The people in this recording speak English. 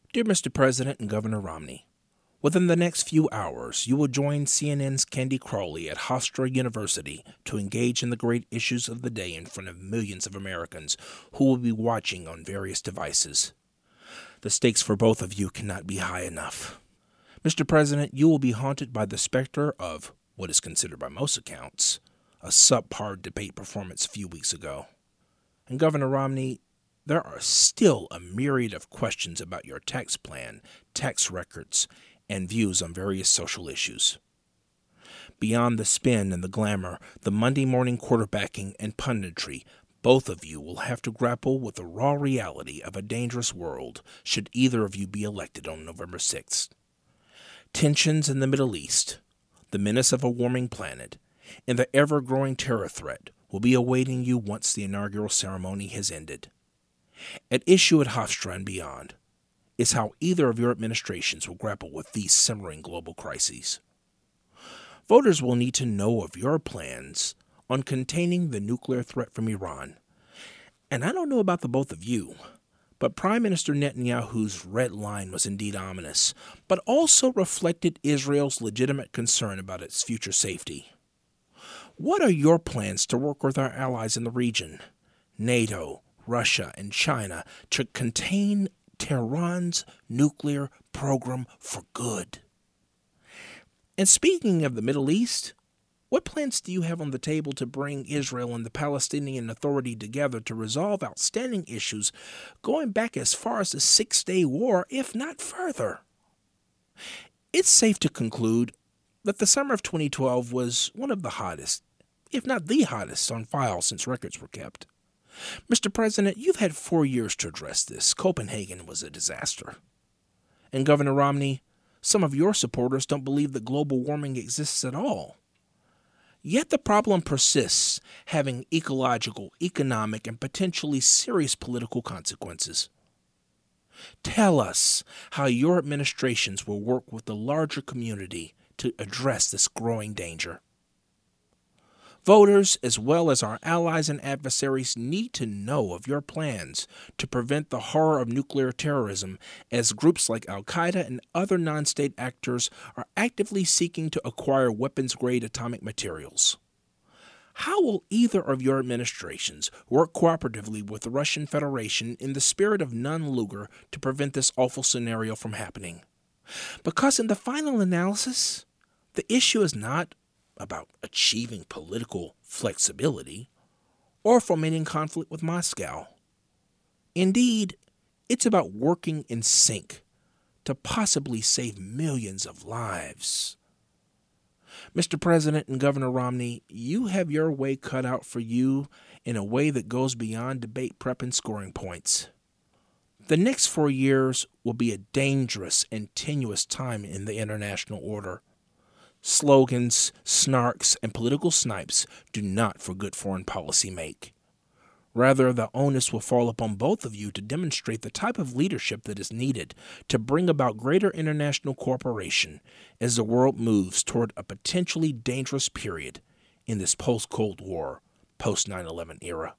Dear Mr. President and Governor Romney, within the next few hours, you will join CNN's Candy Crawley at Hofstra University to engage in the great issues of the day in front of millions of Americans who will be watching on various devices. The stakes for both of you cannot be high enough. Mr. President, you will be haunted by the specter of what is considered by most accounts a subpar debate performance a few weeks ago. And Governor Romney, there are still a myriad of questions about your tax plan, tax records, and views on various social issues. Beyond the spin and the glamour, the Monday morning quarterbacking and punditry, both of you will have to grapple with the raw reality of a dangerous world should either of you be elected on November 6th. Tensions in the Middle East, the menace of a warming planet, and the ever-growing terror threat will be awaiting you once the inaugural ceremony has ended. At issue at Hofstra and beyond is how either of your administrations will grapple with these simmering global crises. Voters will need to know of your plans on containing the nuclear threat from Iran. And I don't know about the both of you, but Prime Minister Netanyahu's red line was indeed ominous, but also reflected Israel's legitimate concern about its future safety. What are your plans to work with our allies in the region, NATO, Russia, and China, to contain Tehran's nuclear program for good? And speaking of the Middle East, what plans do you have on the table to bring Israel and the Palestinian Authority together to resolve outstanding issues going back as far as the Six-Day War, if not further? It's safe to conclude that the summer of 2012 was one of the hottest, if not the hottest, on file since records were kept. Mr. President, you've had 4 years to address this. Copenhagen was a disaster. And Governor Romney, some of your supporters don't believe that global warming exists at all. Yet the problem persists, having ecological, economic, and potentially serious political consequences. Tell us how your administrations will work with the larger community to address this growing danger. Voters, as well as our allies and adversaries, need to know of your plans to prevent the horror of nuclear terrorism, as groups like Al-Qaeda and other non-state actors are actively seeking to acquire weapons-grade atomic materials. How will either of your administrations work cooperatively with the Russian Federation in the spirit of non-lugar to prevent this awful scenario from happening? Because in the final analysis, the issue is not about achieving political flexibility or fomenting conflict with Moscow. Indeed, it's about working in sync to possibly save millions of lives. Mr. President and Governor Romney, you have your way cut out for you in a way that goes beyond debate prep and scoring points. The next 4 years will be a dangerous and tenuous time in the international order. Slogans, snarks, and political snipes do not for good foreign policy make. Rather, the onus will fall upon both of you to demonstrate the type of leadership that is needed to bring about greater international cooperation as the world moves toward a potentially dangerous period in this post-Cold War, post-9/11 era.